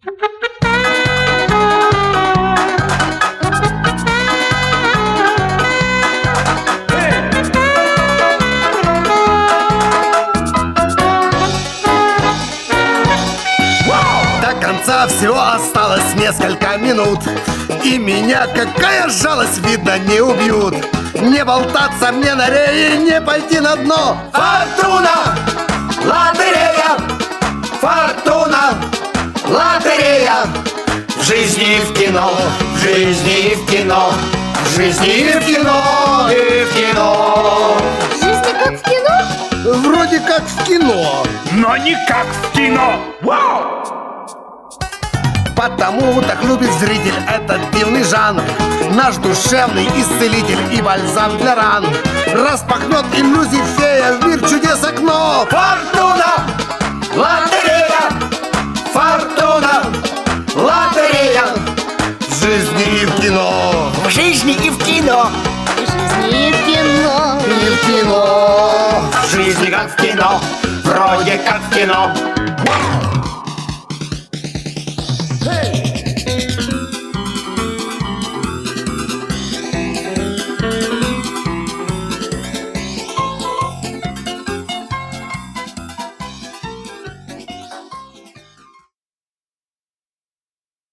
До конца всего осталось несколько минут, и меня, какая жалость, видно, не убьют. Не болтаться мне на рее, не пойти на дно. Фортуна, лотерея, фортуна, лотерея. В жизни и в кино, в жизни и в кино, в жизни и в кино, и в кино. В жизни как в кино? Вроде как в кино, но не как в кино. Вау! Потому так любит зритель этот дивный жанр, наш душевный исцелитель и бальзам для ран. Распахнет иллюзий фея в мир чудес окно. Фортуна, лотерея, фортуна, лотерея. В жизни и в кино, В жизни и в кино. В жизни и в кино. и в кино. В жизни как в кино, вроде как в кино.